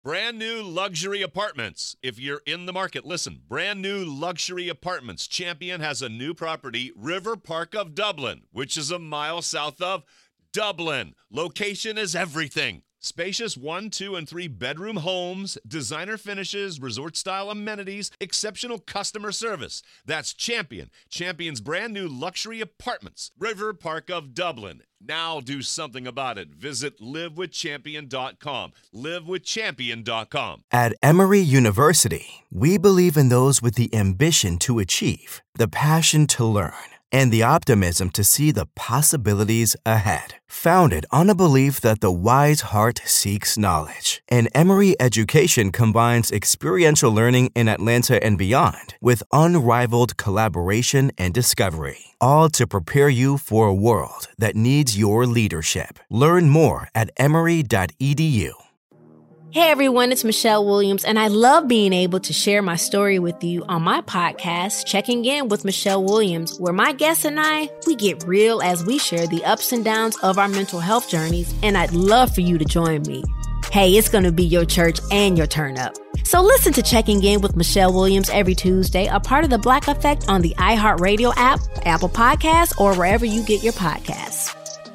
Brand new luxury apartments. If you're in the market, listen. Brand new luxury apartments. Champion has a new property, River Park of Dublin, which is a mile south of Dublin. Location is everything. Spacious 1, 2, and 3 bedroom homes, designer finishes, resort-style amenities, exceptional customer service. That's Champion. Champion's brand new luxury apartments. River Park of Dublin. Now do something about it. Visit livewithchampion.com. Livewithchampion.com. At Emory University, we believe in those with the ambition to achieve, the passion to learn, and the optimism to see the possibilities ahead. Founded on a belief that the wise heart seeks knowledge, and Emory education combines experiential learning in Atlanta and beyond with unrivaled collaboration and discovery, all to prepare you for a world that needs your leadership. Learn more at emory.edu. Hey everyone, it's Michelle Williams, and I love being able to share my story with you on my podcast, Checking In with Michelle Williams, where my guests and we get real as we share the ups and downs of our mental health journeys, and I'd love for you to join me. Hey, it's going to be your church and your turn up. So listen to Checking In with Michelle Williams every Tuesday, a part of the Black Effect on the iHeartRadio app, Apple Podcasts, or wherever you get your podcasts.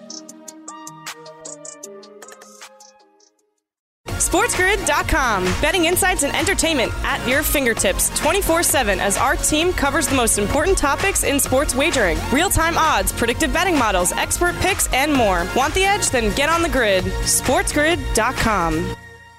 SportsGrid.com. Betting insights and entertainment at your fingertips 24/7 as our team covers the most important topics in sports wagering. Real-time odds, predictive betting models, expert picks, and more. Want the edge? Then get on the grid. SportsGrid.com.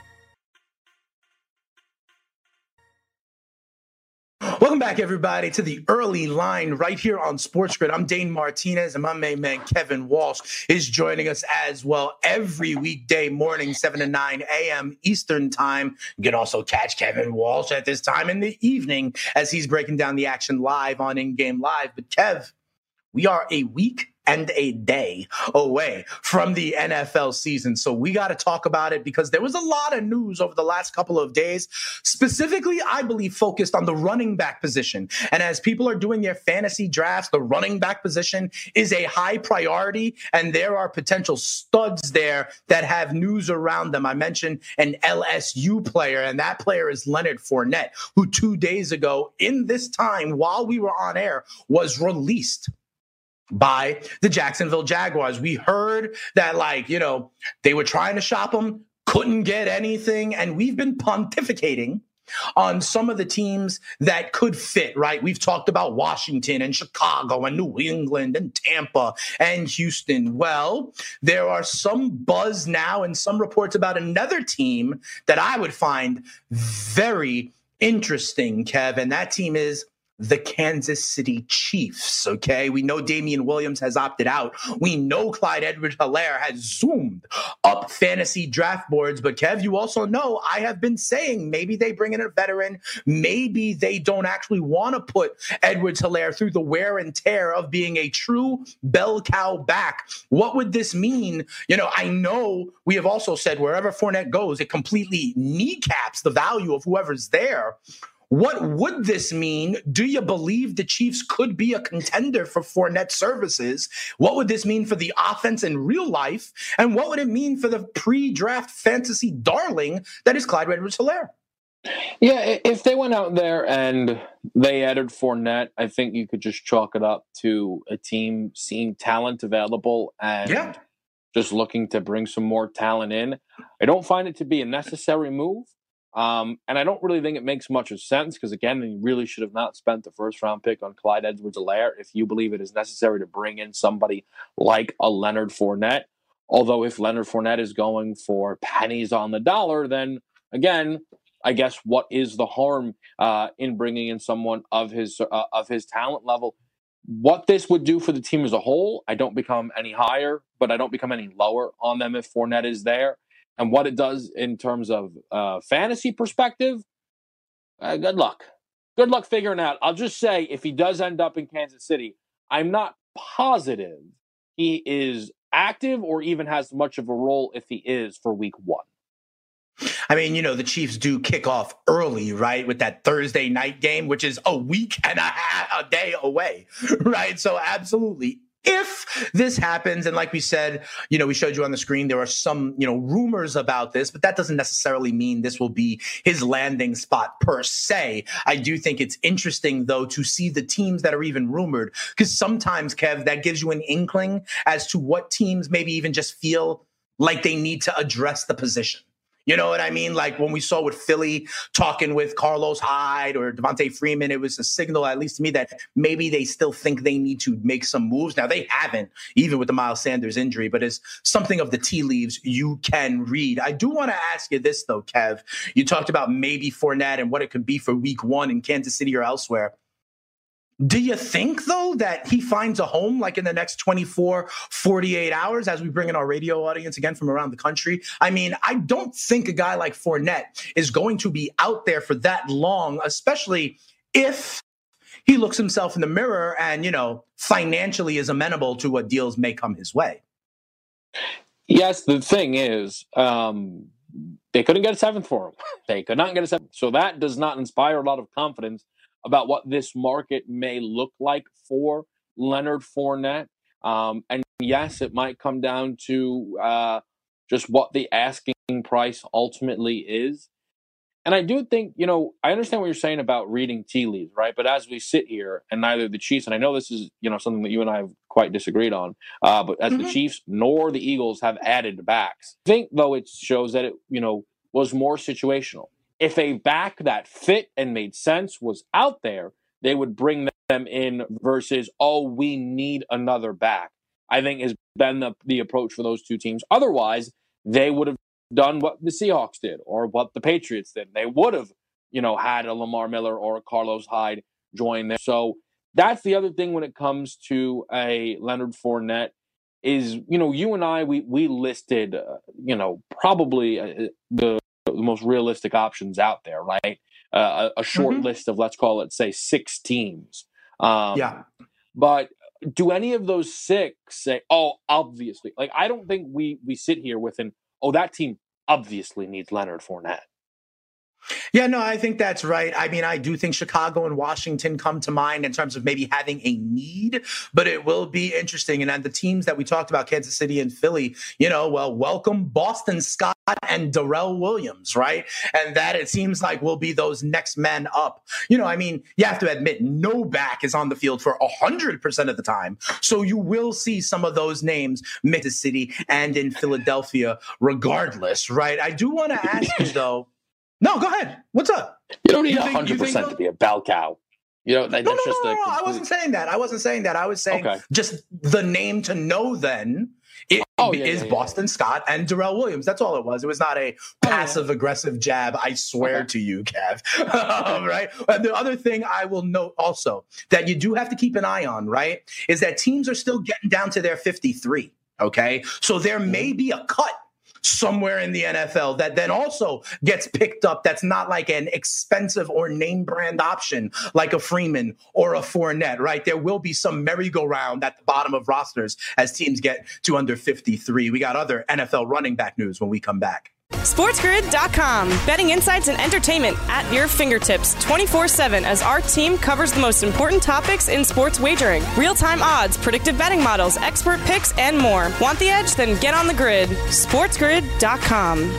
Welcome back, everybody, to the early line right here on Sports Grid. I'm Dane Martinez, and my main man, Kevin Walsh, is joining us as well every weekday morning, 7 to 9 a.m. Eastern time. You can also catch Kevin Walsh at this time in the evening as he's breaking down the action live on In Game Live. But, Kev, we are a week and a day away from the NFL season. So we got to talk about it because there was a lot of news over the last couple of days, specifically, I believe, focused on the running back position. And as people are doing their fantasy drafts, the running back position is a high priority, and there are potential studs there that have news around them. I mentioned an LSU player, and that player is Leonard Fournette, who 2 days ago in this time while we were on air was released by the Jacksonville Jaguars. We heard that, they were trying to shop him, couldn't get anything, and we've been pontificating on some of the teams that could fit, right? We've talked about Washington and Chicago and New England and Tampa and Houston. Well, there are some buzz now and some reports about another team that I would find very interesting, Kev, and that team is the Kansas City Chiefs, okay? We know Damian Williams has opted out. We know Clyde Edwards-Helaire has zoomed up fantasy draft boards. But, Kev, you also know I have been saying maybe they bring in a veteran. Maybe they don't actually want to put Edwards-Helaire through the wear and tear of being a true bell cow back. What would this mean? I know we have also said wherever Fournette goes, it completely kneecaps the value of whoever's there. What would this mean? Do you believe the Chiefs could be a contender for Fournette services? What would this mean for the offense in real life? And what would it mean for the pre-draft fantasy darling that is Clyde Edwards-Helaire? Yeah, if they went out there and they added Fournette, I think you could just chalk it up to a team seeing talent available and just looking to bring some more talent in. I don't find it to be a necessary move. And I don't really think it makes much of sense because, again, you really should have not spent the first-round pick on Clyde Edwards-Helaire if you believe it is necessary to bring in somebody like a Leonard Fournette. Although if Leonard Fournette is going for pennies on the dollar, then, again, I guess what is the harm in bringing in someone of his talent level? What this would do for the team as a whole, I don't become any higher, but I don't become any lower on them if Fournette is there. And what it does in terms of fantasy perspective, good luck. Good luck figuring out. I'll just say, if he does end up in Kansas City, I'm not positive he is active or even has much of a role if he is for week 1. I mean, the Chiefs do kick off early, right, with that Thursday night game, which is a week and a day away, right? So absolutely. if this happens, and like we said, we showed you on the screen, there are some, rumors about this, but that doesn't necessarily mean this will be his landing spot per se. I do think it's interesting, though, to see the teams that are even rumored, because sometimes, Kev, that gives you an inkling as to what teams maybe even just feel like they need to address the position. You know what I mean? Like when we saw with Philly talking with Carlos Hyde or Devontae Freeman, it was a signal, at least to me, that maybe they still think they need to make some moves. Now, they haven't, even with the Miles Sanders injury, but it's something of the tea leaves you can read. I do want to ask you this, though, Kev. You talked about maybe Fournette and what it could be for week 1 in Kansas City or elsewhere. Do you think, though, that he finds a home like in the next 24, 48 hours as we bring in our radio audience again from around the country? I mean, I don't think a guy like Fournette is going to be out there for that long, especially if he looks himself in the mirror and, financially is amenable to what deals may come his way. Yes, the thing is, they couldn't get a 7th for him. They could not get a 7th. So that does not inspire a lot of confidence about what this market may look like for Leonard Fournette. And yes, it might come down to just what the asking price ultimately is. And I do think, I understand what you're saying about reading tea leaves, right? But as we sit here, and neither the Chiefs, and I know this is, something that you and I have quite disagreed on, but as the Chiefs nor the Eagles have added backs, I think, though, it shows that it, was more situational. If a back that fit and made sense was out there, they would bring them in versus, we need another back, I think has been the approach for those two teams. Otherwise, they would have done what the Seahawks did or what the Patriots did. They would have, had a Lamar Miller or a Carlos Hyde join there. So that's the other thing when it comes to a Leonard Fournette is, you and I, we listed, probably the most realistic options out there, right? A short list of, let's call it, say, 6 teams. But do any of those 6 say, obviously? Like, I don't think we sit here with that team obviously needs Leonard Fournette. Yeah, no, I think that's right. I mean, I do think Chicago and Washington come to mind in terms of maybe having a need, but it will be interesting. And then the teams that we talked about, Kansas City and Philly, welcome Boston Scott and Darrell Williams, right? And that it seems like will be those next men up. You have to admit, no back is on the field for 100% of the time. So you will see some of those names, Kansas City and in Philadelphia, regardless, right? I do want to ask you, though. No, go ahead. What's up? You don't need 100% to be a bell cow. No. I wasn't saying that. I was saying just the name to know then is Boston Scott and Darrell Williams. That's all it was. It was not a passive-aggressive jab, I swear to you, Kev. Right? And the other thing I will note also that you do have to keep an eye on, right, is that teams are still getting down to their 53, okay? So there may be a cut somewhere in the NFL that then also gets picked up that's not like an expensive or name brand option like a Freeman or a Fournette, right? There will be some merry-go-round at the bottom of rosters as teams get to under 53. We got other NFL running back news when we come back. SportsGrid.com. Betting insights and entertainment at your fingertips 24/7 as our team covers the most important topics in sports wagering. Real-time odds, predictive betting models, expert picks, and more. Want the edge? Then get on the grid. SportsGrid.com.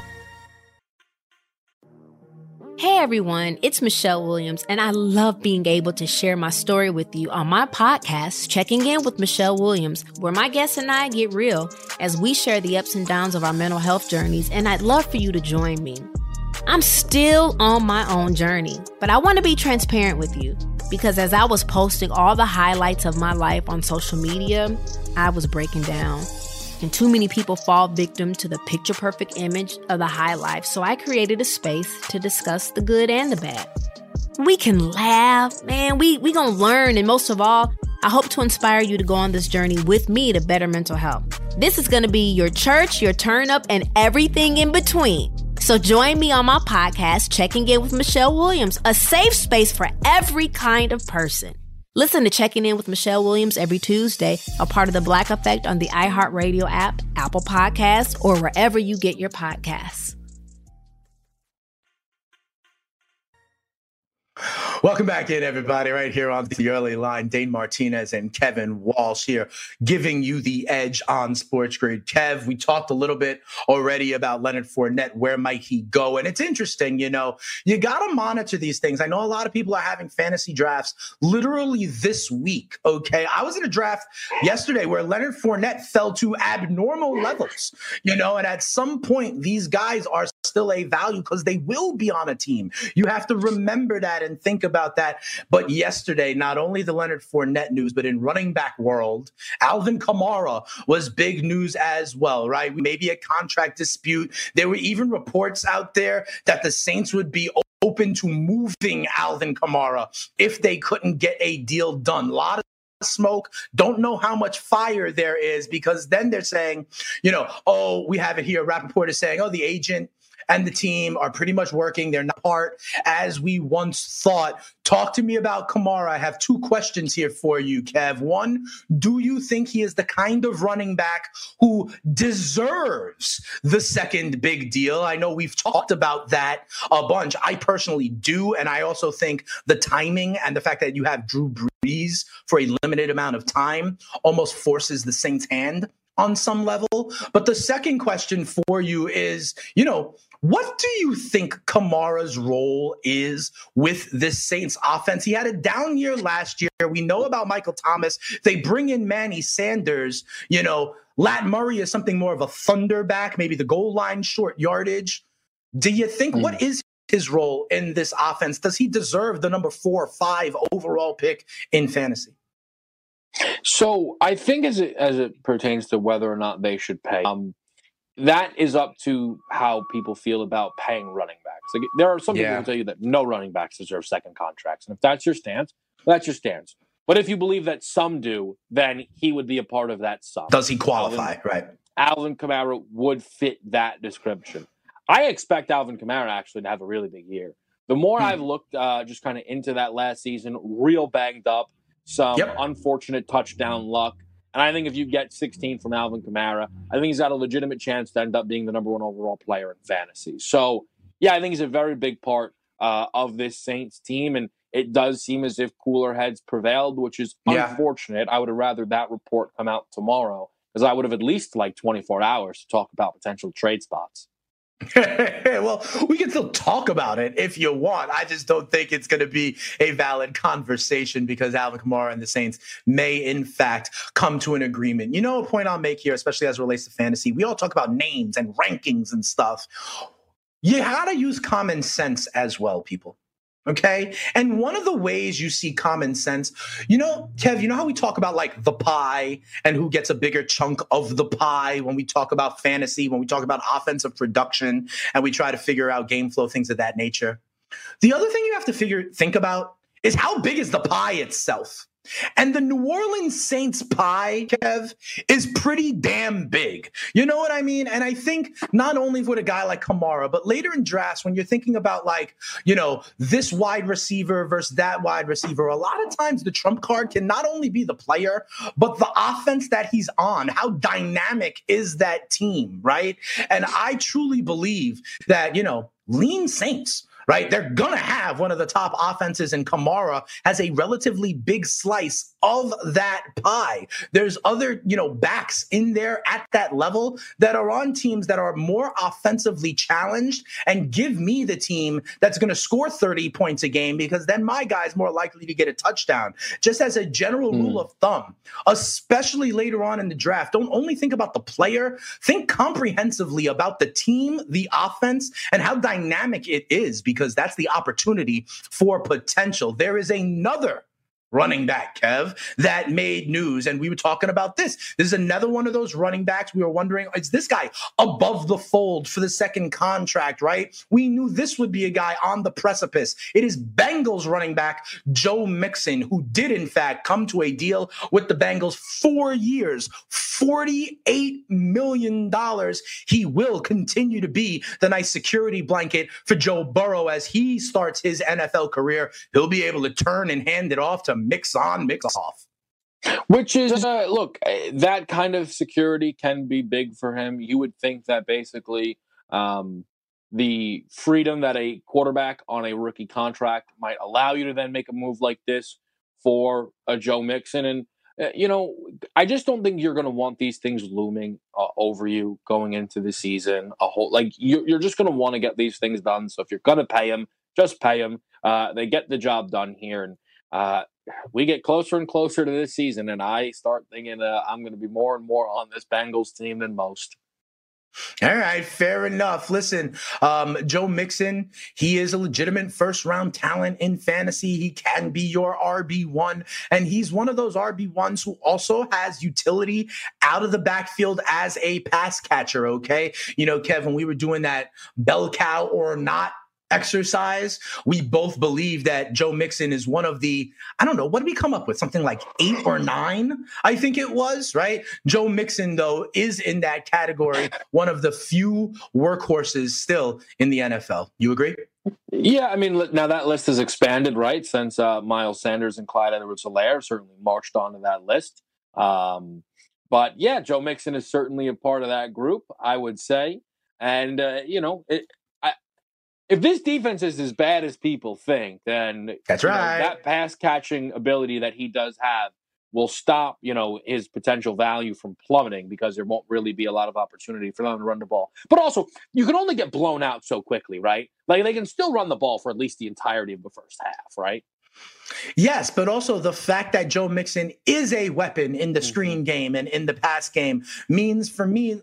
Hey everyone, it's Michelle Williams, and I love being able to share my story with you on my podcast, Checking In with Michelle Williams, where my guests and I get real as we share the ups and downs of our mental health journeys, and I'd love for you to join me. I'm still on my own journey, but I want to be transparent with you because as I was posting all the highlights of my life on social media, I was breaking down. And too many people fall victim to the picture-perfect image of the high life, so I created a space to discuss the good and the bad. We can laugh, man, we gonna learn, and most of all, I hope to inspire you to go on this journey with me to better mental health. This is gonna be your church, your turn-up, and everything in between. So join me on my podcast, Checking In with Michelle Williams, a safe space for every kind of person. Listen to Checking In with Michelle Williams every Tuesday, a part of the Black Effect on the iHeartRadio app, Apple Podcasts, or wherever you get your podcasts. Welcome back in, everybody, right here on the early line. Dane Martinez and Kevin Walsh here giving you the edge on Sports Grid. Kev, we talked a little bit already about Leonard Fournette. Where might he go? And it's interesting, you got to monitor these things. I know a lot of people are having fantasy drafts literally this week, okay? I was in a draft yesterday where Leonard Fournette fell to abnormal levels, and at some point, these guys are still a value because they will be on a team. You have to remember that and think about that. But yesterday, not only the Leonard Fournette news, but in running back world, Alvin Kamara was big news as well, right? Maybe a contract dispute. There were even reports out there that the Saints would be open to moving Alvin Kamara if they couldn't get a deal done. A lot of smoke. Don't know how much fire there is, because then they're saying, we have it here. Rappaport is saying, the agent and the team are pretty much working. They're not part as we once thought. Talk to me about Kamara. I have two questions here for you, Kev. One, do you think he is the kind of running back who deserves the second big deal? I know we've talked about that a bunch. I personally do, and I also think the timing and the fact that you have Drew Brees for a limited amount of time almost forces the Saints' hand on some level. But the second question for you is, what do you think Kamara's role is with this Saints offense? He had a down year last year. We know about Michael Thomas. They bring in Manny Sanders. Lat Murray is something more of a thunderback, maybe the goal line, short yardage. Do you think, what is his role in this offense? Does he deserve the number 4 or 5 overall pick in fantasy? So I think as it pertains to whether or not they should pay, that is up to how people feel about paying running backs. Like, there are some people who tell you that no running backs deserve second contracts. And if that's your stance, that's your stance. But if you believe that some do, then he would be a part of that some. Does he qualify? Right. Alvin Kamara would fit that description. I expect Alvin Kamara actually to have a really big year. The more I've looked just kind of into that last season, real banged up, some unfortunate touchdown luck. And I think if you get 16 from Alvin Kamara, I think he's got a legitimate chance to end up being the number 1 overall player in fantasy. So, I think he's a very big part of this Saints team. And it does seem as if cooler heads prevailed, which is unfortunate. I would have rather that report come out tomorrow, because I would have at least like 24 hours to talk about potential trade spots. Well, we can still talk about it if you want. I just don't think it's going to be a valid conversation, because Alvin Kamara and the Saints may, in fact, come to an agreement. A point I'll make here, especially as it relates to fantasy, we all talk about names and rankings and stuff. You got to use common sense as well, people. Okay. And one of the ways you see common sense, Kev, how we talk about like the pie and who gets a bigger chunk of the pie when we talk about fantasy, when we talk about offensive production, and we try to figure out game flow, things of that nature. The other thing you have to think about is how big is the pie itself? And the New Orleans Saints pie, Kev, is pretty damn big. You know what I mean? And I think not only with a guy like Kamara, but later in drafts, when you're thinking about this wide receiver versus that wide receiver, a lot of times the trump card can not only be the player, but the offense that he's on. How dynamic is that team, right? And I truly believe that, lean Saints, right? They're going to have one of the top offenses, and Kamara has a relatively big slice of that pie. There's other, backs in there at that level that are on teams that are more offensively challenged, and give me the team that's going to score 30 points a game, because then my guy's more likely to get a touchdown. Just as a general rule of thumb, especially later on in the draft, don't only think about the player, think comprehensively about the team, the offense, and how dynamic it is, because that's the opportunity for potential. There is another running back, Kev, that made news. And we were talking about this. This is another one of those running backs. We were wondering, is this guy above the fold for the second contract, right? We knew this would be a guy on the precipice. It is Bengals running back Joe Mixon, who did, in fact, come to a deal with the Bengals, 4 years, $48 million. He will continue to be the nice security blanket for Joe Burrow as he starts his NFL career. He'll be able to turn and hand it off to mix on, mix off. Which is, look, that kind of security can be big for him. You would think that basically the freedom that a quarterback on a rookie contract might allow you to then make a move like this for a Joe Mixon. And, I just don't think you're going to want these things looming over you going into the season. You're just going to want to get these things done. So if you're going to pay him, just pay him. They get the job done here. And we get closer and closer to this season, and I start thinking I'm going to be more and more on this Bengals team than most. All right, fair enough. Listen, Joe Mixon, he is a legitimate first-round talent in fantasy. He can be your RB1, and he's one of those RB1s who also has utility out of the backfield as a pass catcher, okay? Kevin, we were doing that bell cow or not exercise. We both believe that Joe Mixon is one of the, I don't know, what did we come up with? Something like 8 or 9, I think it was, right? Joe Mixon, though, is in that category, one of the few workhorses still in the NFL. You agree? Yeah, I mean, now that list has expanded, right? Since Miles Sanders and Clyde Edwards-Helaire certainly marched onto that list. But yeah, Joe Mixon is certainly a part of that group, I would say. And, if this defense is as bad as people think, then that's right. That pass catching ability that he does have will stop, his potential value from plummeting because there won't really be a lot of opportunity for them to run the ball. But also, you can only get blown out so quickly, right? Like they can still run the ball for at least the entirety of the first half, right? Yes, but also the fact that Joe Mixon is a weapon in the screen game and in the pass game means for me,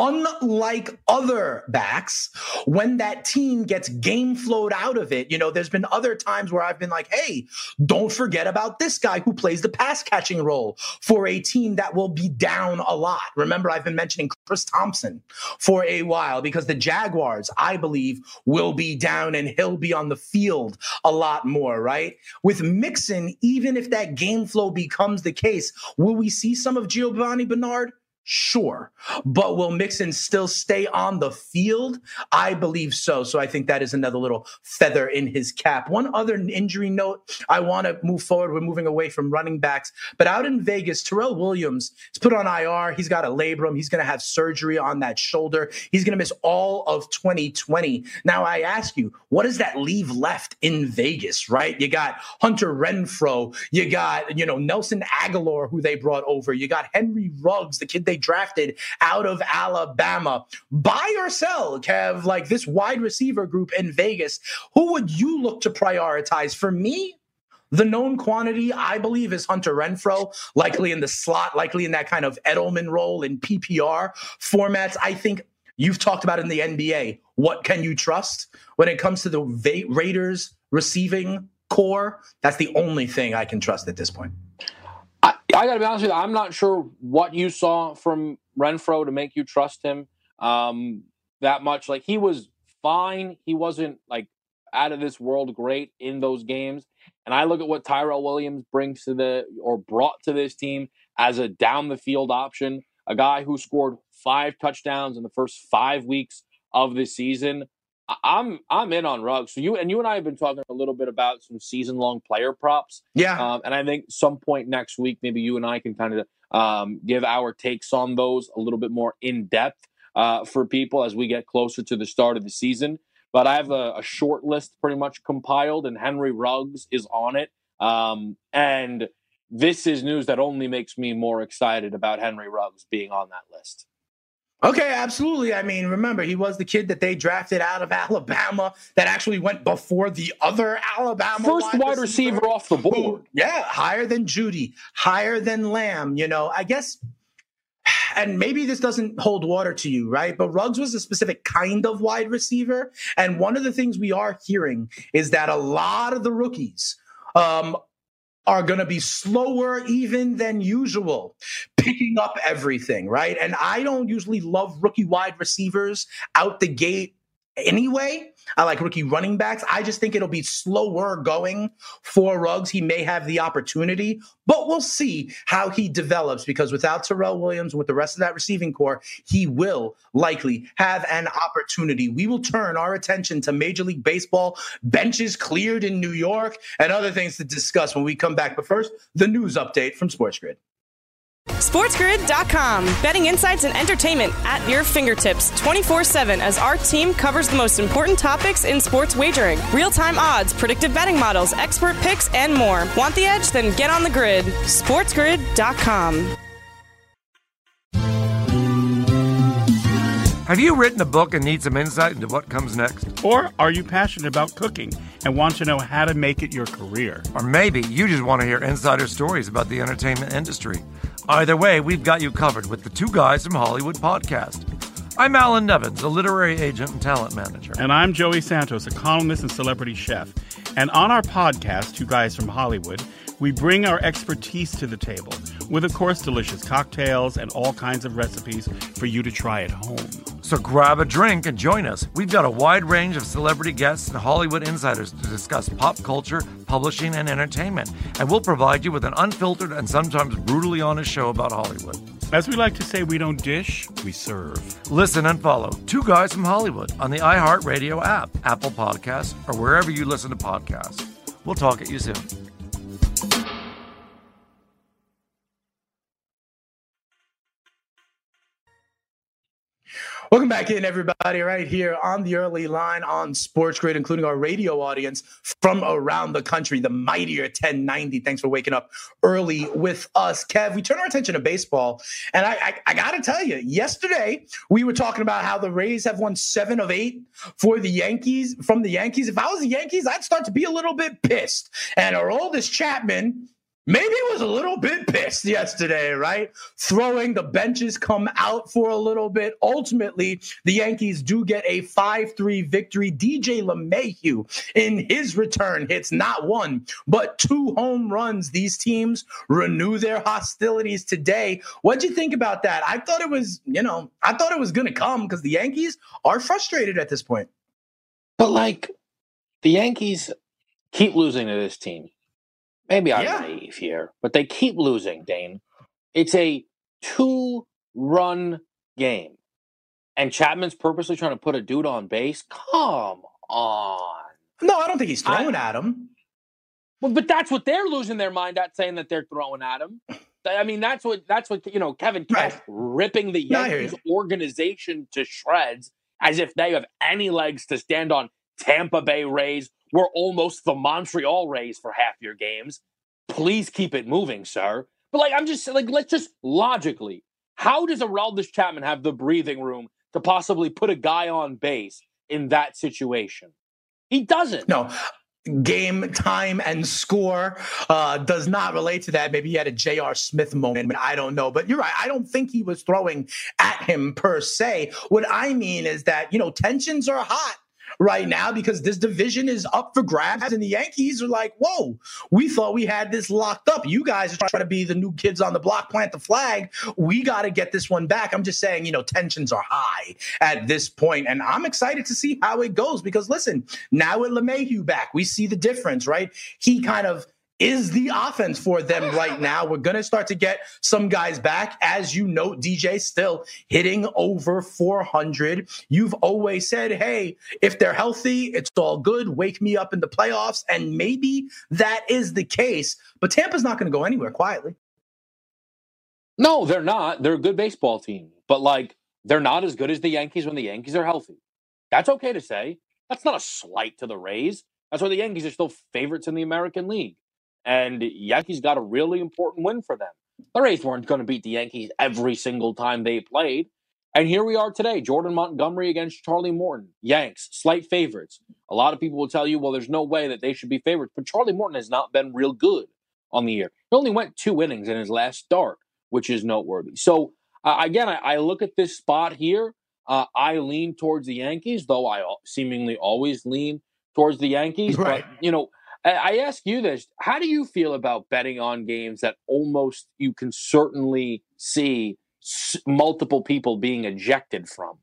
unlike other backs, when that team gets game flowed out of it, there's been other times where I've been like, hey, don't forget about this guy who plays the pass catching role for a team that will be down a lot. Remember, I've been mentioning Chris Thompson for a while because the Jaguars, I believe, will be down and he'll be on the field a lot more, right? With Mixon, even if that game flow becomes the case, will we see some of Giovanni Bernard? Sure. But will Mixon still stay on the field? I believe so. So I think that is another little feather in his cap. One other injury note, I want to move forward. We're moving away from running backs. But out in Vegas, Terrell Williams is put on IR. He's got a labrum. He's going to have surgery on that shoulder. He's going to miss all of 2020. Now, I ask you, what does that leave left in Vegas, right? You got Hunter Renfrow. You got, Nelson Aguilar, who they brought over. You got Henry Ruggs, the kid they drafted out of Alabama. Buy or sell, Kev, like this wide receiver group in Vegas, who would you look to prioritize? For me, the known quantity, I believe, is Hunter Renfrow, likely in the slot, likely in that kind of Edelman role in PPR formats. I think you've talked about in the NBA, what can you trust when it comes to the Raiders receiving core? That's the only thing I can trust at this point. I got to be honest with you, I'm not sure what you saw from Renfrow to make you trust him that much. Like, he was fine. He wasn't, out of this world great in those games. And I look at what Tyrell Williams brought to this team as a down-the-field option, a guy who scored 5 touchdowns in the first 5 weeks of the season. I'm in on Ruggs. So you and I have been talking a little bit about some season-long player props. Yeah. And I think some point next week, maybe you and I can kind of give our takes on those a little bit more in depth for people as we get closer to the start of the season. But I have a short list pretty much compiled, and Henry Ruggs is on it. And this is news that only makes me more excited about Henry Ruggs being on that list. Okay, absolutely. I mean, remember, he was the kid that they drafted out of Alabama that actually went before the other Alabama. First wide receiver off the board. Yeah, higher than Judy, higher than Lamb, I guess. And maybe this doesn't hold water to you, right? But Ruggs was a specific kind of wide receiver. And one of the things we are hearing is that a lot of the rookies are going to be slower even than usual, picking up everything, right? And I don't usually love rookie wide receivers out the gate anyway. I like rookie running backs. I just think it'll be slower going for Ruggs. He may have the opportunity, but we'll see how he develops, because without Terrell Williams, with the rest of that receiving core, he will likely have an opportunity. We will turn our attention to Major League Baseball, benches cleared in New York, and other things to discuss when we come back. But first, the news update from Sports Grid. SportsGrid.com. Betting insights and entertainment at your fingertips 24/7 as our team covers the most important topics in sports wagering. Real-time odds, predictive betting models, expert picks, and more. Want the edge? Then get on the grid. SportsGrid.com. Have you written a book and need some insight into what comes next? Or are you passionate about cooking and want to know how to make it your career? Or maybe you just want to hear insider stories about the entertainment industry. Either way, we've got you covered with the Two Guys from Hollywood podcast. I'm Alan Nevins, a literary agent and talent manager. And I'm Joey Santos, a columnist and celebrity chef. And on our podcast, Two Guys from Hollywood, we bring our expertise to the table with, of course, delicious cocktails and all kinds of recipes for you to try at home. So grab a drink and join us. We've got a wide range of celebrity guests and Hollywood insiders to discuss pop culture, publishing, and entertainment. And we'll provide you with an unfiltered and sometimes brutally honest show about Hollywood. As we like to say, we don't dish, we serve. Listen and follow Two Guys from Hollywood on the iHeartRadio app, Apple Podcasts, or wherever you listen to podcasts. We'll talk at you soon. Welcome back in, everybody, right here on the early line on Sports Grid, including our radio audience from around the country, the mightier 1090. Thanks for waking up early with us. Kev, we turn our attention to baseball, and I got to tell you, yesterday we were talking about how the Rays have won 7 of 8 from the Yankees. If I was the Yankees, I'd start to be a little bit pissed. And Aroldis Chapman maybe was a little bit pissed yesterday, right? Throwing the benches come out for a little bit. Ultimately, the Yankees do get a 5-3 victory. DJ LeMahieu in his return hits not 1, but 2 home runs. These teams renew their hostilities today. What'd you think about that? I thought it was, going to come because the Yankees are frustrated at this point. But the Yankees keep losing to this team. Maybe I'm naive here, but they keep losing, Dane. It's a 2-run game. And Chapman's purposely trying to put a dude on base? Come on. No, I don't think he's throwing at him. Well, but that's what they're losing their mind at, saying that they're throwing at him. I mean, that's what Kevin Cash ripping the Yankees organization to shreds as if they have any legs to stand on. Tampa Bay Rays were almost the Montreal Rays for half your games. Please keep it moving, sir. But I'm just let's just logically, how does Aroldis Chapman have the breathing room to possibly put a guy on base in that situation? He doesn't. No. Game, time, and score does not relate to that. Maybe he had a J.R. Smith moment. I don't know. But you're right. I don't think he was throwing at him per se. What I mean is that, tensions are hot right now because this division is up for grabs and the Yankees are like, whoa, we thought we had this locked up. You guys are trying to be the new kids on the block, plant the flag. We got to get this one back. I'm just saying, tensions are high at this point, and I'm excited to see how it goes because, listen, now with LeMahieu back, we see the difference, right? He kind of is the offense for them right now. We're going to start to get some guys back. As you note, DJ still hitting over 400. You've always said, hey, if they're healthy, it's all good. Wake me up in the playoffs. And maybe that is the case. But Tampa's not going to go anywhere quietly. No, they're not. They're a good baseball team. But, they're not as good as the Yankees when the Yankees are healthy. That's okay to say. That's not a slight to the Rays. That's why the Yankees are still favorites in the American League. And Yankees got a really important win for them. The Rays weren't going to beat the Yankees every single time they played. And here we are today, Jordan Montgomery against Charlie Morton. Yanks, slight favorites. A lot of people will tell you, well, there's no way that they should be favorites. But Charlie Morton has not been real good on the year. He only went 2 innings in his last start, which is noteworthy. So, again, I look at this spot here. I lean towards the Yankees, though I seemingly always lean towards the Yankees. Right. But, I ask you this. How do you feel about betting on games that almost you can certainly see multiple people being ejected from?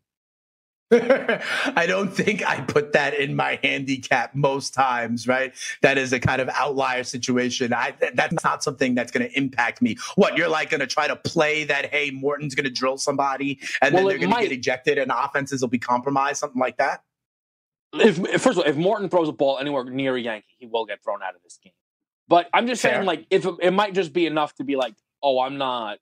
I don't think I put that in my handicap most times, right? That is a kind of outlier situation. That's not something that's going to impact me. What, you're going to try to play that, hey, Morton's going to drill somebody and then they're going to get ejected and offenses will be compromised, something like that? First of all, if Morton throws a ball anywhere near a Yankee, he will get thrown out of this game. But I'm just saying, if it might just be enough to be oh, I'm not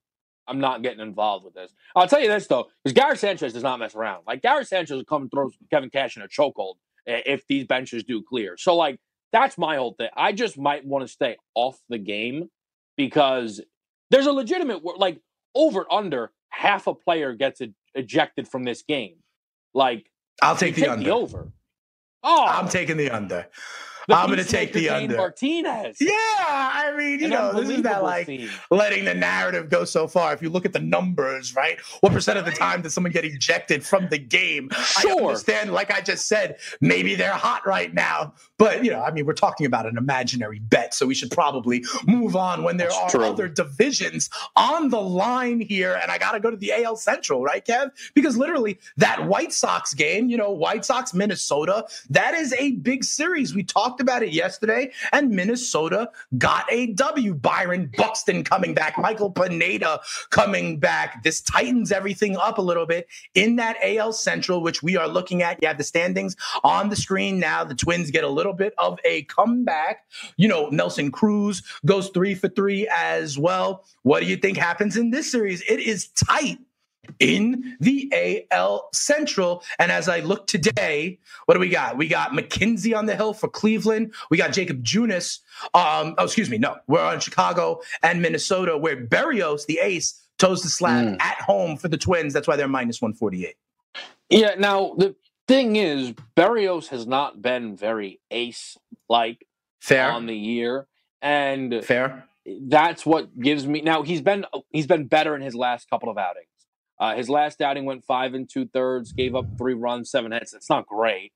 I'm not getting involved with this. I'll tell you this, though, because Gary Sanchez does not mess around. Like, Gary Sanchez will come and throw Kevin Cash in a chokehold if these benches do clear. So, like, that's my whole thing. I just might want to stay off the game because there's a legitimate, like, over under half a player gets ejected from this game. Like, I'll take the under. The over. Oh, I'm taking the under. I'm going to take the under. Martinez. Yeah, I mean, this is that like letting the narrative go so far. If you look at the numbers, right? What percent of the time does someone get ejected from the game? Sure. I understand, like I just said, maybe they're hot right now. But, I mean, we're talking about an imaginary bet, so we should probably move on when there are other divisions on the line here. And I got to go to the AL Central, right, Kev? Because literally that White Sox game, White Sox, Minnesota, that is a big series. We talked about it yesterday, and Minnesota got a W. Byron Buxton coming back, Michael Pineda coming back. This tightens everything up a little bit in that AL Central, which we are looking at. You have the standings on the screen now. The Twins get a little bit of a comeback. Nelson Cruz goes 3 for 3 as well. What do you think happens in this series? It is tight in the AL Central. And as I look today, what do we got? We got McKenzie on the hill for Cleveland. We got Jacob Junis. We're on Chicago and Minnesota, where Berrios, the ace, toes the slab at home for the Twins. That's why they're minus 148. Yeah, now the thing is, Berrios has not been very ace-like on the year. And that's what gives me... Now, he's been better in his last couple of outings. His last outing went 5 2/3, gave up 3 runs, 7 hits. It's not great.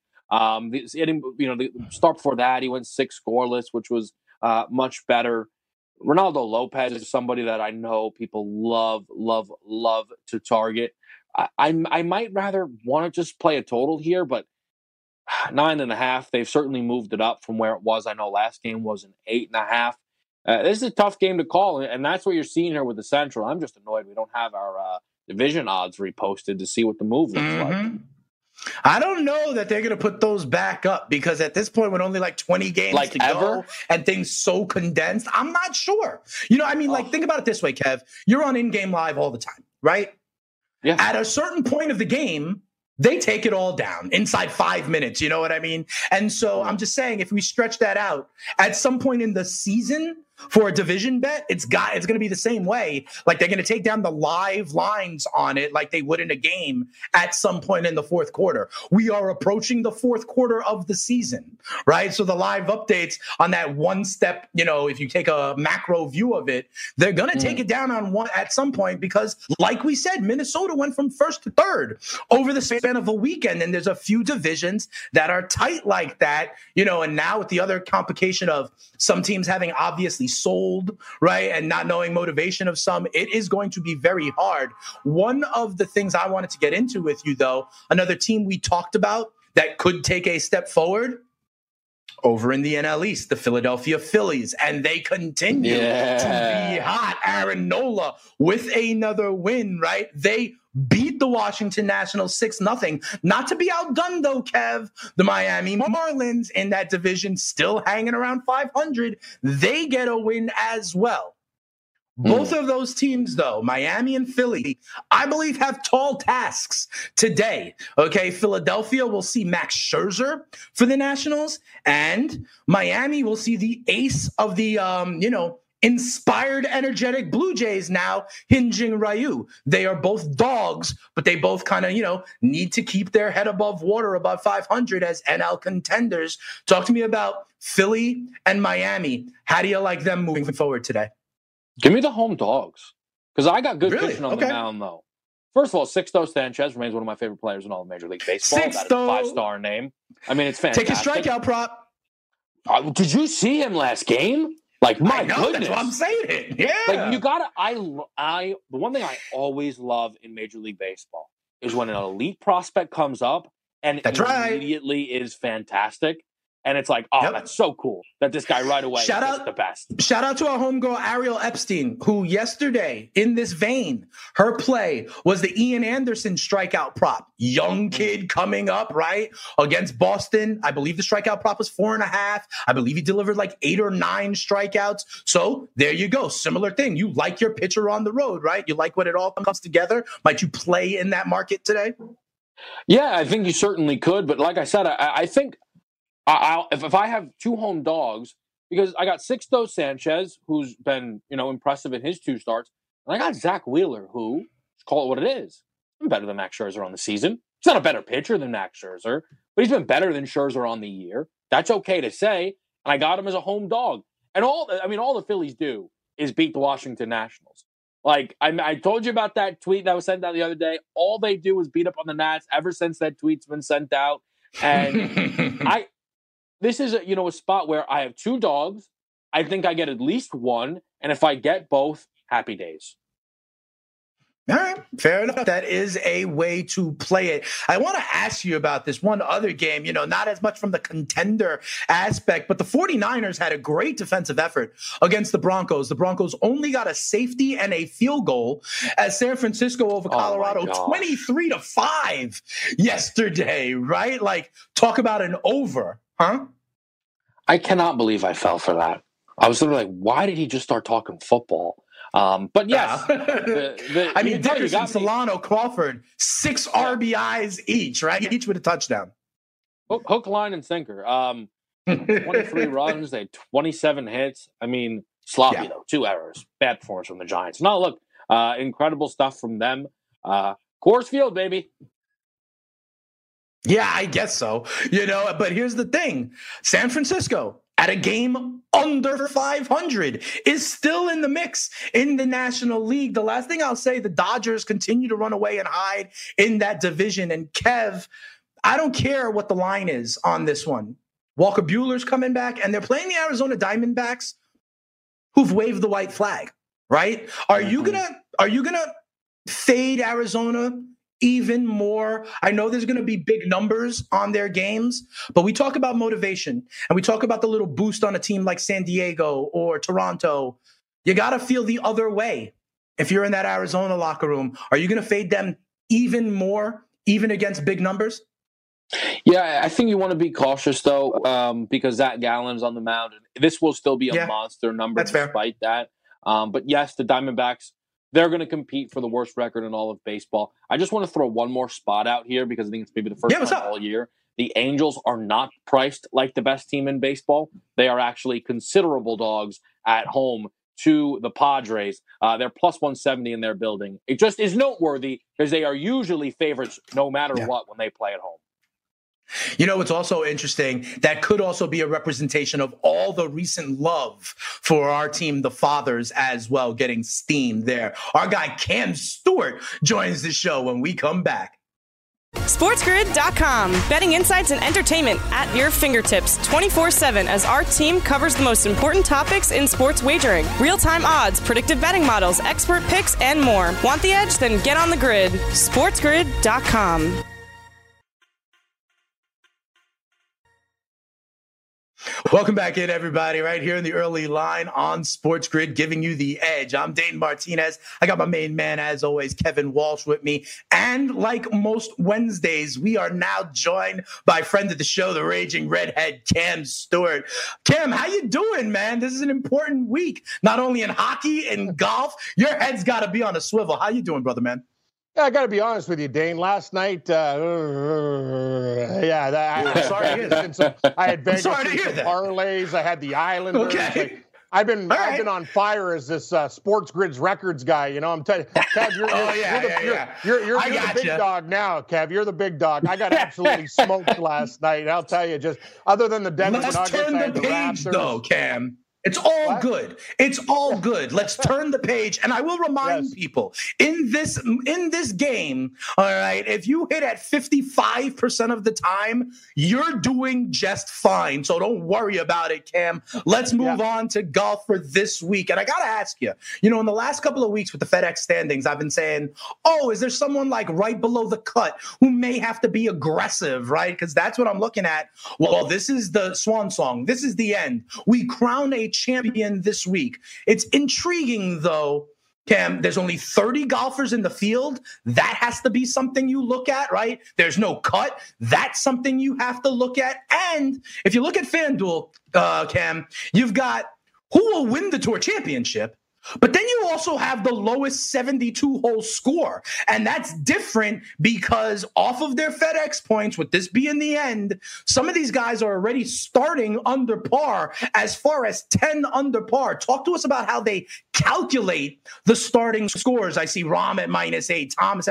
The start before that, he went 6 scoreless, which was much better. Ronaldo Lopez is somebody that I know people love to target. I might rather want to just play a total here, but 9.5. They've certainly moved it up from where it was. I know last game was an 8.5. This is a tough game to call, and that's what you're seeing here with the Central. I'm just annoyed we don't have our division odds reposted to see what the move looks like. I don't know that they're going to put those back up because at this point, with only like 20 games to go and things so condensed, I'm not sure. Think about it this way, Kev. You're on In-Game Live all the time, right? Yeah. At a certain point of the game, they take it all down inside 5 minutes. You know what I mean? And so I'm just saying, if we stretch that out at some point in the season for a division bet, it's going to be the same way. Like they're going to take down the live lines on it like they would in a game at some point in the fourth quarter. We are approaching the fourth quarter of the season, right? So the live updates on that one step, if you take a macro view of it, they're going to take it down on one at some point because, like we said, Minnesota went from first to third over the span of a weekend. And there's a few divisions that are tight like that, and now with the other complication of some teams having obviously sold, right, and not knowing motivation of some, it is going to be very hard. One of the things I wanted to get into with you, though, another team we talked about that could take a step forward over in the NL East, the Philadelphia Phillies, and they continue to be hot. Aaron Nola with another win, right? They beat the Washington Nationals 6-0. Not to be outdone, though, Kev. The Miami Marlins in that division still hanging around 500. They get a win as well. Both of those teams, though, Miami and Philly, I believe have tall tasks today. Okay, Philadelphia will see Max Scherzer for the Nationals, and Miami will see the ace of the, inspired, energetic Blue Jays now, Hyun-Jin Ryu. They are both dogs, but they both kind of, need to keep their head above water, above 500 as NL contenders. Talk to me about Philly and Miami. How do you like them moving forward today? Give me the home dogs, because I got good pitching on the mound, though. First of all, Sixto Sanchez remains one of my favorite players in all of Major League Baseball. That is a 5-star name. I mean, it's fantastic. Take a strikeout prop. Did you see him last game? Like, my goodness. That's what I'm saying. Yeah. Like, you gotta, the one thing I always love in Major League Baseball is when an elite prospect comes up and immediately is fantastic. And it's like, that's so cool that this guy right away is the best. Shout out to our homegirl, Ariel Epstein, who yesterday, in this vein, her play was the Ian Anderson strikeout prop. Young kid coming up, right? Against Boston. I believe the strikeout prop was 4.5. I believe he delivered like 8 or 9 strikeouts. So there you go. Similar thing. You like your pitcher on the road, right? You like when it all comes together. Might you play in that market today? Yeah, I think you certainly could. But like I said, I think if I have 2 home dogs, because I got Sixto Sanchez, who's been, impressive in his 2 starts, and I got Zach Wheeler, who, call it what it is, been better than Max Scherzer on the season. He's not a better pitcher than Max Scherzer, but he's been better than Scherzer on the year. That's okay to say, and I got him as a home dog. And all the Phillies do is beat the Washington Nationals. Like, I told you about that tweet that was sent out the other day. All they do is beat up on the Nats ever since that tweet's been sent out. And this is a spot where I have 2 dogs. I think I get at least 1. And if I get both, happy days. All right, fair enough. That is a way to play it. I want to ask you about this one other game, not as much from the contender aspect, but the 49ers had a great defensive effort against the Broncos. The Broncos only got a safety and a field goal as San Francisco over Colorado, 23-5 yesterday, right? Like, talk about an over, huh? I cannot believe I fell for that. I was literally like, why did he just start talking football? But yes, Dickerson, Solano, Crawford, 6 RBIs each, right? Each with a touchdown. Hook, line, and sinker. 23 runs, they had 27 hits. I mean, sloppy though, 2 errors. Bad performance from the Giants. No, look, incredible stuff from them. Coors Field, baby. Yeah, I guess so. But here's the thing. San Francisco, at a game under 500, is still in the mix in the National League. The last thing I'll say, the Dodgers continue to run away and hide in that division. And Kev, I don't care what the line is on this one. Walker Buehler's coming back, and they're playing the Arizona Diamondbacks, who've waved the white flag, right? Are you gonna fade Arizona even more? I know there's going to be big numbers on their games, but we talk about motivation and we talk about the little boost on a team like San Diego or Toronto. You got to feel the other way. If you're in that Arizona locker room, are you going to fade them even more, even against big numbers? Yeah, I think you want to be cautious, though, because Zach Gallen's on the mound. This will still be a monster number despite that. But yes, the Diamondbacks, they're going to compete for the worst record in all of baseball. I just want to throw one more spot out here because I think it's maybe the first time all year. The Angels are not priced like the best team in baseball. They are actually considerable dogs at home to the Padres. They're plus 170 in their building. It just is noteworthy because they are usually favorites no matter what when they play at home. It's also interesting. That could also be a representation of all the recent love for our team, the Fathers, as well, getting steam there. Our guy Cam Stewart joins the show when we come back. SportsGrid.com. Betting insights and entertainment at your fingertips 24/7 as our team covers the most important topics in sports wagering. Real-time odds, predictive betting models, expert picks, and more. Want the edge? Then get on the grid. SportsGrid.com. Welcome back in, everybody, right here in the early line on Sports Grid, giving you the edge. I'm Dayton Martinez. I got my main man, as always, Kevin Walsh with me. And like most Wednesdays, we are now joined by friend of the show, the Raging Redhead, Cam Stewart. Cam, how you doing, man? This is an important week, not only in hockey and golf. Your head's got to be on a swivel. How you doing, brother, man? Yeah, I got to be honest with you, Dane. Last night, I had Vegas parlays. I had the Islanders. Okay. I've been on fire as this Sports Grid's records guy. I'm telling you, Kev, you're the big dog now, Kev. You're the big dog. I got absolutely smoked last night. I'll tell you, just other than the Denver Nuggets, turn the page, though, Cam. It's all good. It's all good. Let's turn the page. And I will remind people in this game, all right, if you hit at 55% of the time, you're doing just fine. So don't worry about it, Cam. Let's move on to golf for this week. And I got to ask you, in the last couple of weeks with the FedEx standings, I've been saying, is there someone like right below the cut who may have to be aggressive, right? Because that's what I'm looking at. Well, this is the swan song. This is the end. We crown a champion this week. It's intriguing, though, Cam. There's only 30 golfers in the field. That has to be something you look at, right? There's no cut. That's something you have to look at. And if you look at FanDuel, Cam, you've got who will win the Tour Championship. But then you also have the lowest 72-hole score. And that's different because off of their FedEx points, with this being the end, some of these guys are already starting under par, as far as 10 under par. Talk to us about how they calculate the starting scores. I see Rahm at -8, Thomas at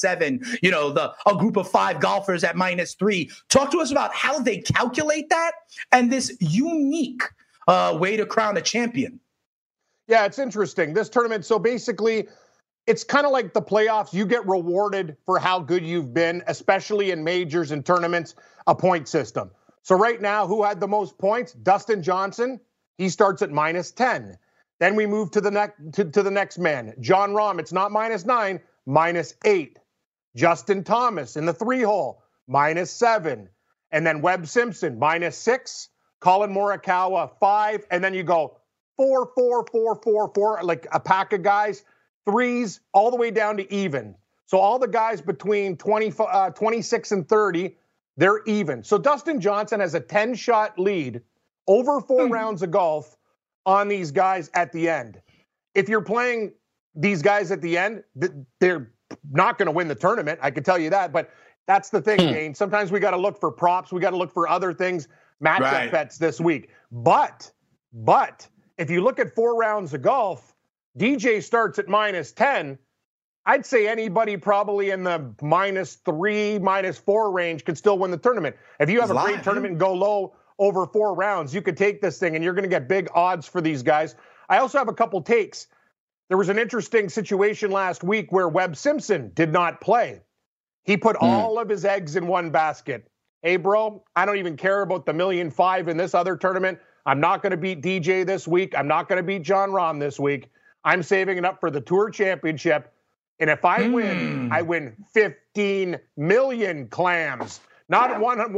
-7, a group of 5 golfers at -3. Talk to us about how they calculate that and this unique way to crown a champion. Yeah, it's interesting. This tournament, so basically, it's kind of like the playoffs. You get rewarded for how good you've been, especially in majors and tournaments, a point system. So right now, who had the most points? Dustin Johnson. He starts at -10. Then we move to the next man. Jon Rahm, it's not -9, -8. Justin Thomas in the 3-hole, -7. And then Webb Simpson, -6. Colin Morikawa, 5. And then you go 4, 4, 4, 4, 4, like a pack of guys, 3s, all the way down to even. So all the guys between 26 and 30, they're even. So Dustin Johnson has a 10-shot lead over 4 rounds of golf on these guys at the end. If you're playing these guys at the end, they're not going to win the tournament. I can tell you that. But that's the thing, Dane. Sometimes we got to look for props. We got to look for other things, matchup bets this week. But if you look at 4 rounds of golf, DJ starts at -10. I'd say anybody probably in the -3, -4 range could still win the tournament. If you have a great tournament and go low over 4 rounds, you could take this thing and you're going to get big odds for these guys. I also have a couple takes. There was an interesting situation last week where Webb Simpson did not play. He put all of his eggs in one basket. Hey, bro, I don't even care about the $1.5 million in this other tournament. I'm not going to beat DJ this week. I'm not going to beat Jon Rahm this week. I'm saving it up for the Tour Championship. And if I win, I win 15 million clams. Not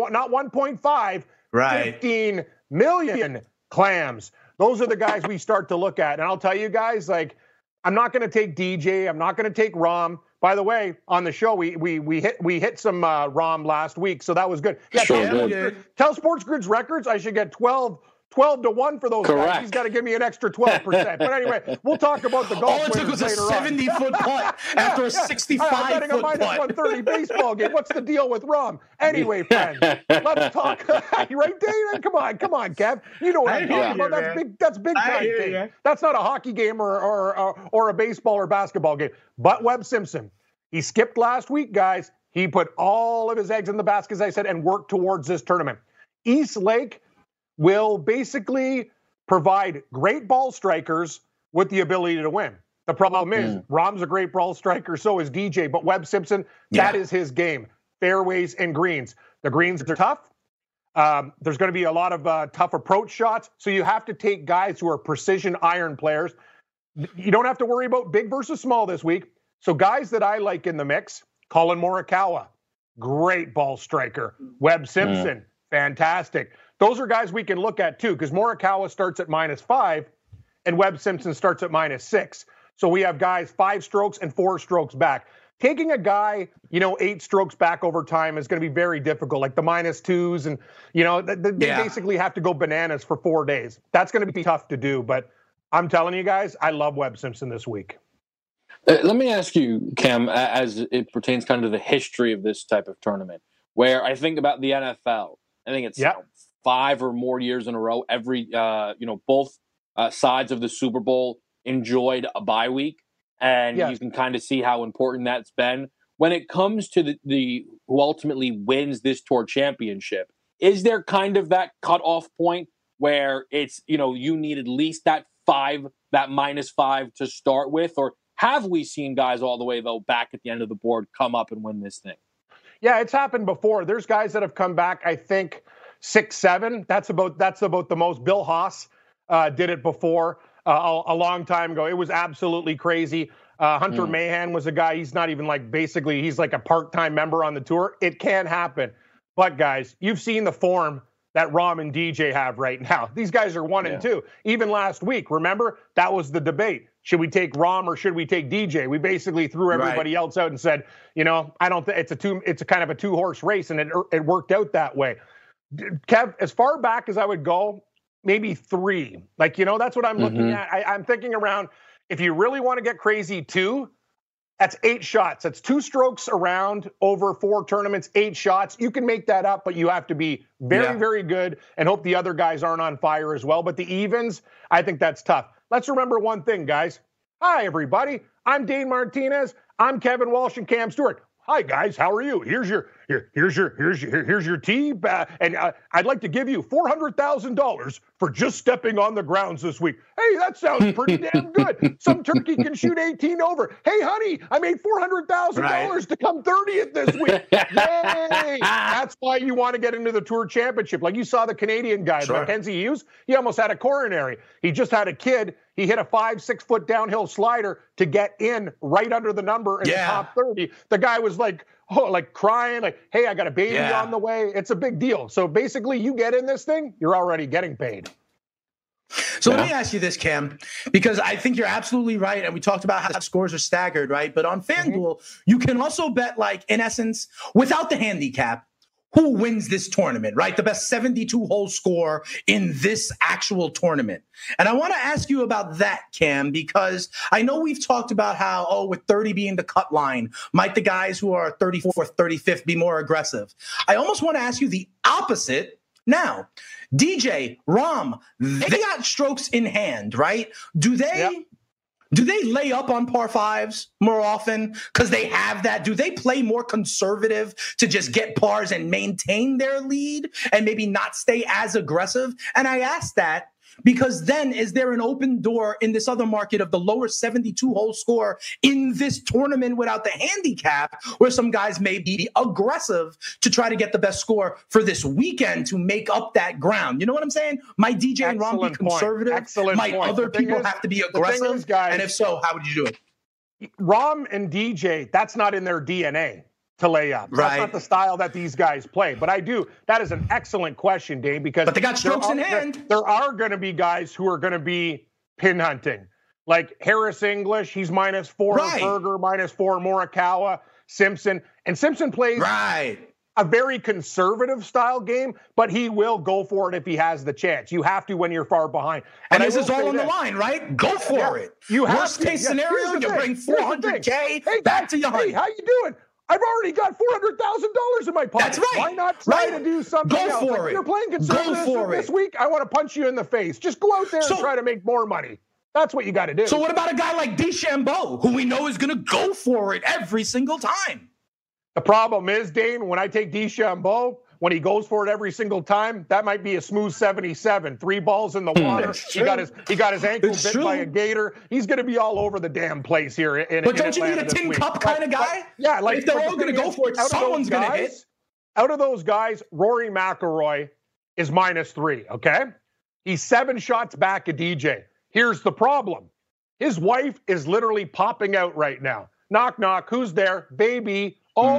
1.5, 15 million clams. Those are the guys we start to look at. And I'll tell you guys, I'm not going to take DJ. I'm not going to take Rahm. By the way, on the show, we hit some Rahm last week, so that was good. Yeah, tell Sports Grid's Records I should get 12 to 1 for those guys. He's got to give me an extra 12%. But anyway, we'll talk about the golf. All it took was a 70-foot putt after a 65-foot putt. I'm betting a -130 baseball game. What's the deal with Rahm? Anyway, friends, let's talk. You right, Dave? Come on, Kev. You know what I'm talking about. That's big time thing. That's not a hockey game or a baseball or basketball game. But Webb Simpson, he skipped last week, guys. He put all of his eggs in the basket, as I said, and worked towards this tournament. East Lake will basically provide great ball strikers with the ability to win. The problem is Rahm's a great ball striker, so is DJ, but Webb Simpson, that is his game. Fairways and greens. The greens are tough. There's going to be a lot of tough approach shots, so you have to take guys who are precision iron players. You don't have to worry about big versus small this week. So guys that I like in the mix, Colin Morikawa, great ball striker. Webb Simpson, fantastic. Those are guys we can look at too, because Morikawa starts at -5 and Webb Simpson starts at -6. So we have guys 5 strokes and 4 strokes back. Taking a guy, 8 strokes back over time is going to be very difficult, like the -2s. And, they basically have to go bananas for 4 days. That's going to be tough to do. But I'm telling you guys, I love Webb Simpson this week. Let me ask you, Cam, as it pertains kind of to the history of this type of tournament, where I think about the NFL. I think it's 5 or more years in a row. Every, both sides of the Super Bowl enjoyed a bye week, and you can kind of see how important that's been. When it comes to the who ultimately wins this Tour Championship, is there kind of that cutoff point where it's, you need at least that -5 to start with? Or have we seen guys all the way, though, back at the end of the board come up and win this thing? Yeah, it's happened before. There's guys that have come back, I think, 6-7. That's about the most. Bill Haas did it before a long time ago. It was absolutely crazy. Hunter Mahan was a guy, he's not even he's like a part-time member on the tour. It can happen. But guys, you've seen the form that Rahm and DJ have right now. These guys are 1 and 2. Even last week, remember? That was the debate. Should we take Rahm or should we take DJ? We basically threw everybody else out and said, I don't think it's a kind of a 2-horse race, and it worked out that way. Kev, as far back as I would go, maybe 3. That's what I'm looking at. I'm thinking around, if you really want to get crazy, 2, that's 8 shots. That's 2 strokes around over 4 tournaments, 8 shots. You can make that up, but you have to be very, very good and hope the other guys aren't on fire as well. But the evens, I think that's tough. Let's remember one thing, guys. Hi, everybody. I'm Dane Martinez. I'm Kevin Walsh and Cam Stewart. Hi, guys. How are you? Here's your tee, and I'd like to give you $400,000 for just stepping on the grounds this week. Hey, that sounds pretty damn good. Some turkey can shoot 18 over. Hey, honey, I made $400,000 to come 30th this week. Yay! That's why you want to get into the Tour Championship. Like you saw the Canadian guy, Mackenzie Hughes. He almost had a coronary. He just had a kid. He hit a 5-6 foot downhill slider to get in right under the number in the top 30. The guy was crying, hey, I got a baby on the way. It's a big deal. So basically, you get in this thing, you're already getting paid. So let me ask you this, Cam, because I think you're absolutely right. And we talked about how scores are staggered, right? But on FanDuel, you can also bet, in essence, without the handicap, who wins this tournament, right? The best 72-hole score in this actual tournament. And I want to ask you about that, Cam, because I know we've talked about how, with 30 being the cut line, might the guys who are 34th, 35th be more aggressive? I almost want to ask you the opposite now. DJ, Rahm, they got strokes in hand, right? Do they lay up on par 5s more often because they have that? Do they play more conservative to just get pars and maintain their lead and maybe not stay as aggressive? And I ask that because then is there an open door in this other market of the lower 72-hole score in this tournament without the handicap where some guys may be aggressive to try to get the best score for this weekend to make up that ground? You know what I'm saying? Might DJ and Rahm be conservative? Might other people have to be aggressive? And if so, how would you do it? Rahm and DJ, that's not in their DNA to lay up. That's not the style that these guys play. But that is an excellent question, Dave, because they got strokes in hand. There are going to be guys who are going to be pin hunting. Like Harris English, he's -4. Berger, -4. Morikawa, Simpson. And Simpson plays a very conservative style game, but he will go for it if he has the chance. You have to when you're far behind. And this is all on the line, right? Go for it. You have Worst case scenario, you bring $400K back to your honey. Hey, how you doing? I've already got $400,000 in my pocket. That's right. Why not try to do something else? Go for it. You're playing conservative this week. I want to punch you in the face. Just go out there and try to make more money. That's what you got to do. So what about a guy like DeChambeau, who we know is going to go for it every single time? The problem is, Dane, when I take DeChambeau, when he goes for it every single time, that might be a smooth 77. 3 balls in the water. He got his ankle bit by a gator. He's going to be all over the damn place here. But don't you need a tin cup kind of guy? If they're all going to go for it, someone's going to hit. Out of those guys, Rory McIlroy is -3, okay? He's 7 shots back at DJ. Here's the problem. His wife is literally popping out right now. Knock, knock. Who's there? Baby.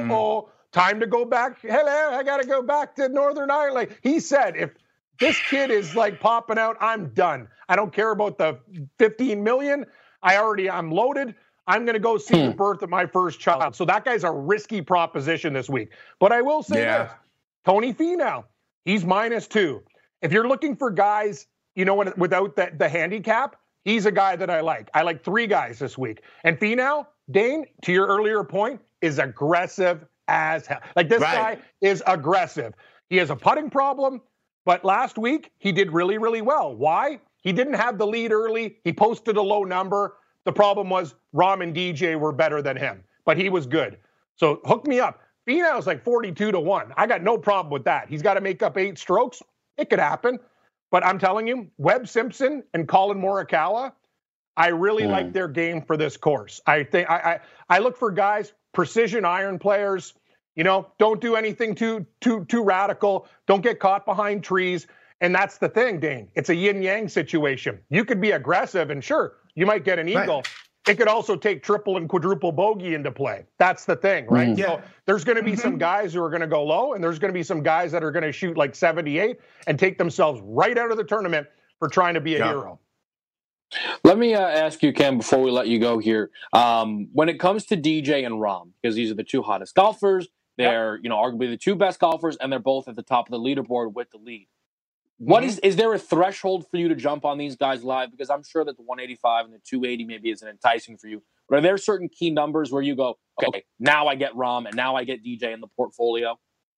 Time to go back. Hello, I got to go back to Northern Ireland. He said, if this kid is popping out, I'm done. I don't care about the $15 million. I'm loaded. I'm going to go see the birth of my first child. So that guy's a risky proposition this week. But I will say this. Tony Finau, he's -2. If you're looking for guys, without the handicap, he's a guy that I like. I like 3 guys this week. And Finau, Dane, to your earlier point, is aggressive as hell. This guy is aggressive. He has a putting problem, but last week he did really, really well. Why? He didn't have the lead early. He posted a low number. The problem was Rahm and DJ were better than him, but he was good. So hook me up. Finau's 42-1. I got no problem with that. He's got to make up 8 strokes. It could happen. But I'm telling you, Webb Simpson and Colin Morikawa, I really like their game for this course. I think I look for guys, precision iron players. Don't do anything too radical. Don't get caught behind trees. And that's the thing, Dane. It's a yin-yang situation. You could be aggressive, and sure, you might get an eagle. Right. It could also take triple and quadruple bogey into play. That's the thing, right? So there's going to be some guys who are going to go low, and there's going to be some guys that are going to shoot like 78 and take themselves right out of the tournament for trying to be a hero. Let me ask you, Ken, before we let you go here. When it comes to DJ and Rahm, because these are the two hottest golfers, they're arguably the two best golfers, and they're both at the top of the leaderboard with the lead. What is there a threshold for you to jump on these guys live? Because I'm sure that the 185 and the 280 maybe isn't enticing for you. But are there certain key numbers where you go, okay, now I get Rahm and now I get DJ in the portfolio?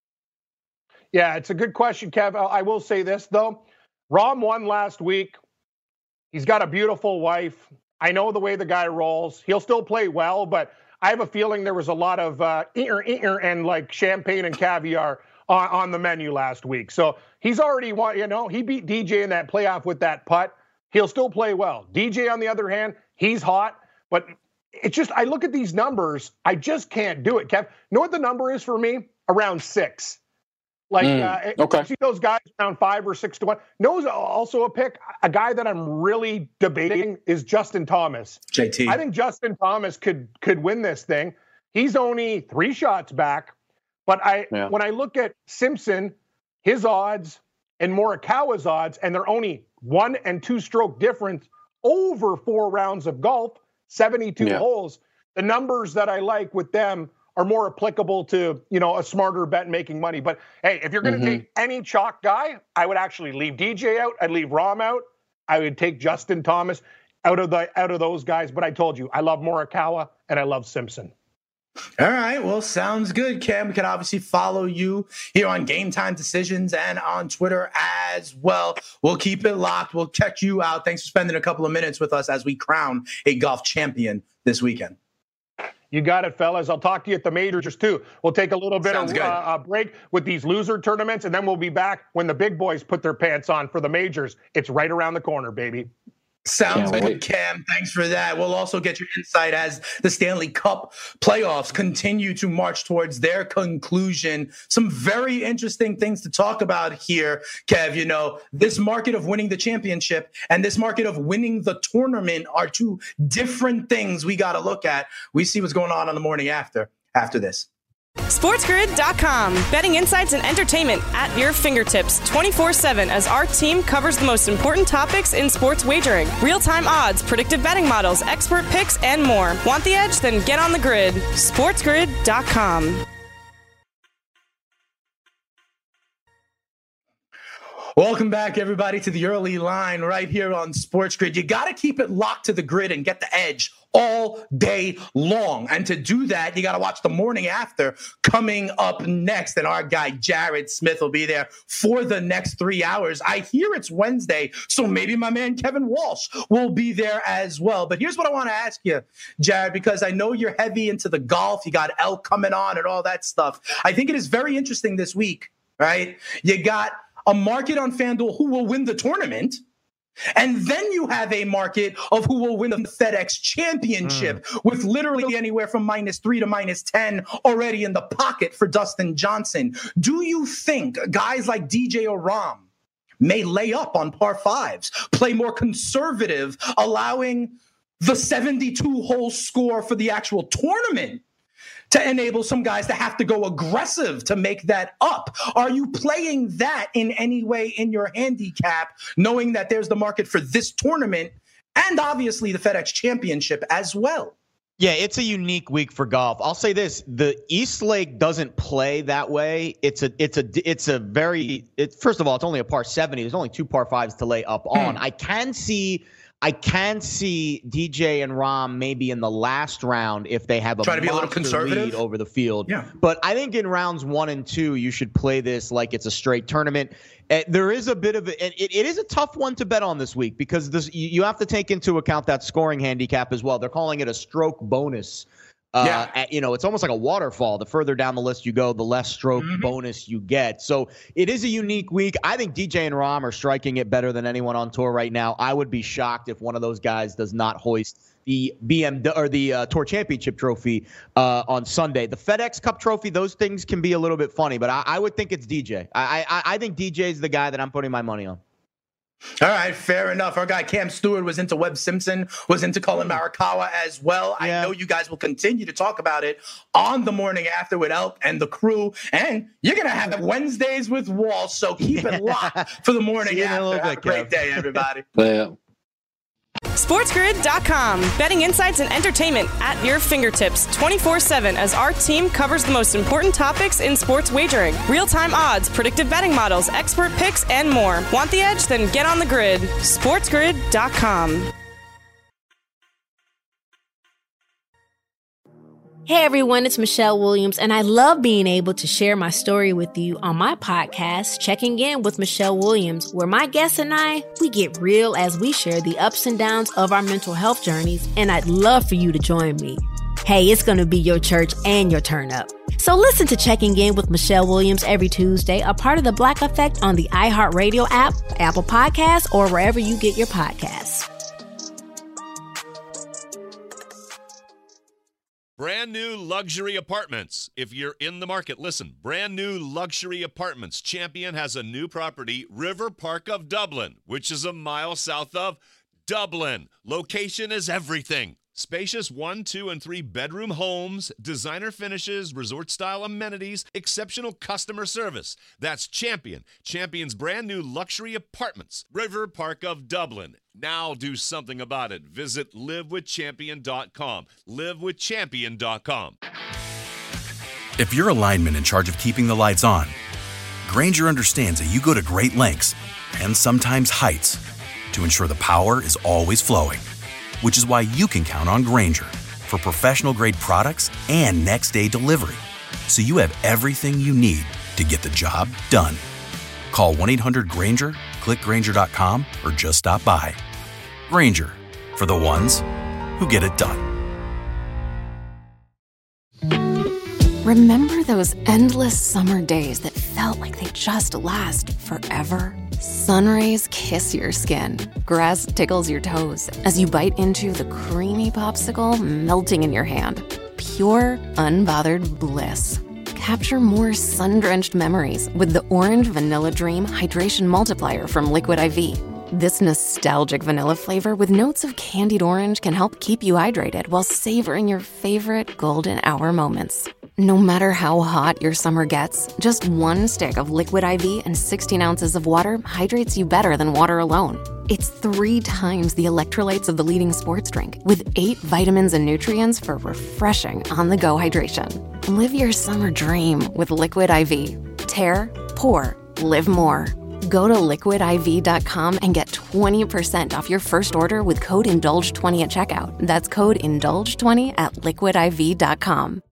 Yeah, it's a good question, Kev. I will say this, though. Rahm won last week. He's got a beautiful wife. I know the way the guy rolls. He'll still play well, but I have a feeling there was a lot of and like champagne and caviar on the menu last week. So he's already won, he beat DJ in that playoff with that putt. He'll still play well. DJ, on the other hand, he's hot, but it's just, I look at these numbers, I just can't do it, Kev. You know what the number is for me? Around 6. Okay. See those guys around 5 or 6 to 1. Knows also a pick. A guy that I'm really debating is Justin Thomas. JT. I think Justin Thomas could win this thing. He's only 3 shots back. But when I look at Simpson, his odds, and Morikawa's odds, and they're only 1 and 2 stroke difference over 4 rounds of golf, 72 holes, the numbers that I like with them are more applicable to, a smarter bet making money. But hey, if you're going to take any chalk guy, I would actually leave DJ out. I'd leave Rahm out. I would take Justin Thomas out of those guys. But I told you, I love Morikawa and I love Simpson. All right. Well, sounds good, Cam. We can obviously follow you here on Game Time Decisions and on Twitter as well. We'll keep it locked. We'll check you out. Thanks for spending a couple of minutes with us as we crown a golf champion this weekend. You got it, fellas. I'll talk to you at the majors, too. We'll take a little bit of a break with these loser tournaments, and then we'll be back when the big boys put their pants on for the majors. It's right around the corner, baby. Sounds good, Cam. Thanks for that. We'll also get your insight as the Stanley Cup playoffs continue to march towards their conclusion. Some very interesting things to talk about here, Kev. This market of winning the championship and this market of winning the tournament are two different things we got to look at. We see what's going on the morning after this. SportsGrid.com. Betting insights and entertainment at your fingertips 24/7 as our team covers the most important topics in sports wagering. Real-time odds, predictive betting models, expert picks, and more. Want the edge? Then get on the grid. SportsGrid.com. Welcome back, everybody, to the early line right here on Sports Grid. You got to keep it locked to the grid and get the edge all day long. And to do that, you got to watch the morning after coming up next. And our guy, Jared Smith, will be there for the next 3 hours. I hear it's Wednesday, so maybe my man Kevin Walsh will be there as well. But here's what I want to ask you, Jared, because I know you're heavy into the golf. You got Elk coming on and all that stuff. I think it is very interesting this week, right? You got a market on FanDuel who will win the tournament. And then you have a market of who will win the FedEx Championship with literally anywhere from -3 to -10 already in the pocket for Dustin Johnson. Do you think guys like DJ or Rahm may lay up on par 5s, play more conservative, allowing the 72-hole score for the actual tournament to enable some guys to have to go aggressive to make that up? Are you playing that in any way in your handicap, knowing that there's the market for this tournament and obviously the FedEx Championship as well? Yeah, it's a unique week for golf. I'll say this: the East Lake doesn't play that way. First of all, it's only a par 70. There's only 2 par 5s to lay up on. I can see DJ and Rahm maybe in the last round if they have try to be a little conservative lead over the field. Yeah. But I think in rounds 1 and 2, you should play this like it's a straight tournament. There is a bit of it is a tough one to bet on this week because you have to take into account that scoring handicap as well. They're calling it a stroke bonus It's almost like a waterfall. The further down the list you go, the less stroke bonus you get. So it is a unique week. I think DJ and Rahm are striking it better than anyone on tour right now. I would be shocked if one of those guys does not hoist the Tour Championship trophy on Sunday. The FedEx Cup trophy, those things can be a little bit funny, but I would think it's DJ. I think DJ is the guy that I'm putting my money on. All right, fair enough. Our guy Cam Stewart was into Webb Simpson, was into Colin Morikawa as well. Yeah. I know you guys will continue to talk about it on the morning after with Elk and the crew. And you're going to have Wednesdays with Walsh, so keep it locked for the morning after. Have a great day, everybody. Yeah. SportsGrid.com. Betting insights and entertainment at your fingertips 24/7 as our team covers the most important topics in sports wagering. Real-time odds, predictive betting models, expert picks, and more. Want the edge? Then get on the grid. SportsGrid.com. Hey everyone, it's Michelle Williams, and I love being able to share my story with you on my podcast, Checking In with Michelle Williams, where my guests and I, we get real as we share the ups and downs of our mental health journeys, and I'd love for you to join me. Hey, it's going to be your church and your turn up. So listen to Checking In with Michelle Williams every Tuesday, a part of the Black Effect on the iHeartRadio app, Apple Podcasts, or wherever you get your podcasts. Brand new luxury apartments. If you're in the market, listen. Brand new luxury apartments. Champion has a new property, River Park of Dublin, which is a mile south of Dublin. Location is everything. Spacious 1, 2, and 3 bedroom homes, designer finishes, resort-style amenities, exceptional customer service. That's Champion. Champion's brand new luxury apartments, River Park of Dublin. Now do something about it. Visit livewithchampion.com. livewithchampion.com. If you're a lineman in charge of keeping the lights on, Grainger understands that you go to great lengths and sometimes heights to ensure the power is always flowing. Which is why you can count on Grainger for professional-grade products and next-day delivery, so you have everything you need to get the job done. Call 1-800-GRAINGER, click Grainger.com, or just stop by. Grainger, for the ones who get it done. Remember those endless summer days that felt like they just last forever? Sun rays kiss your skin. Grass tickles your toes as you bite into the creamy popsicle melting in your hand. Pure, unbothered bliss. Capture more sun-drenched memories with the Orange Vanilla Dream Hydration Multiplier from Liquid IV. This nostalgic vanilla flavor with notes of candied orange can help keep you hydrated while savoring your favorite golden hour moments. No matter how hot your summer gets, just one stick of Liquid IV and 16 ounces of water hydrates you better than water alone. It's 3 times the electrolytes of the leading sports drink, with 8 vitamins and nutrients for refreshing on-the-go hydration. Live your summer dream with Liquid IV. Tear, pour, live more. Go to liquidiv.com and get 20% off your first order with code INDULGE20 at checkout. That's code INDULGE20 at liquidiv.com.